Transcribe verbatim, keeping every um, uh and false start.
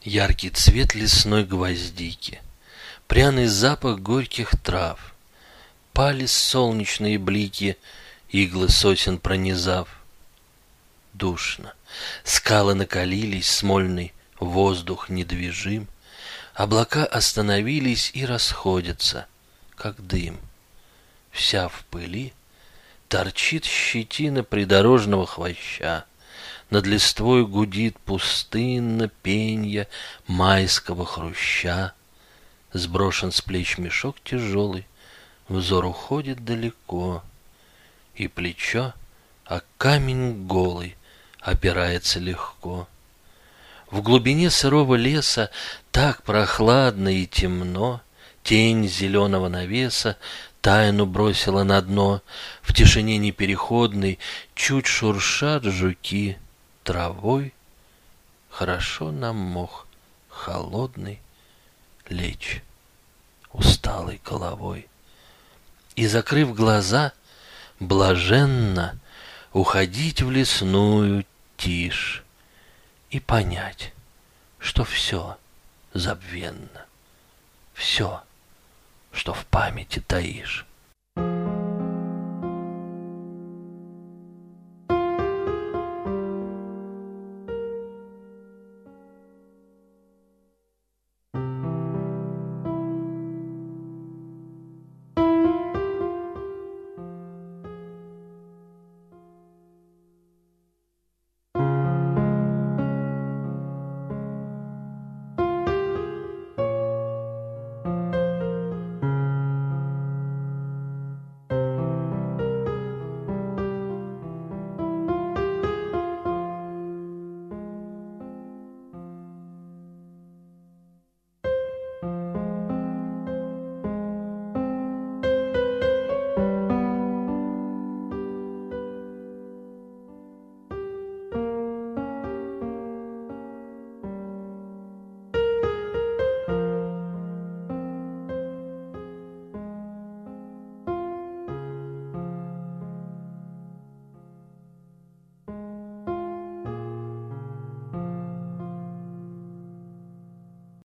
Яркий цвет лесной гвоздики, пряный запах горьких трав, пали солнечные блики, иглы сосен пронизав. Душно, скалы накалились, смольный воздух недвижим, облака остановились и расходятся, как дым. Вся в пыли торчит щетина придорожного хвоща, над листвой гудит пустынно пенье майского хруща. Сброшен с плеч мешок тяжелый, взор уходит далеко, и плечо, а камень голый, опирается легко. В глубине сырого леса так прохладно и темно, тень зеленого навеса тайну бросила на дно. В тишине непереходной чуть шуршат жуки травой. Хорошо нам мох холодный лечь усталой головой и, закрыв глаза, блаженно уходить в лесную тишь и понять, что все забвенно, все, что в памяти таишь.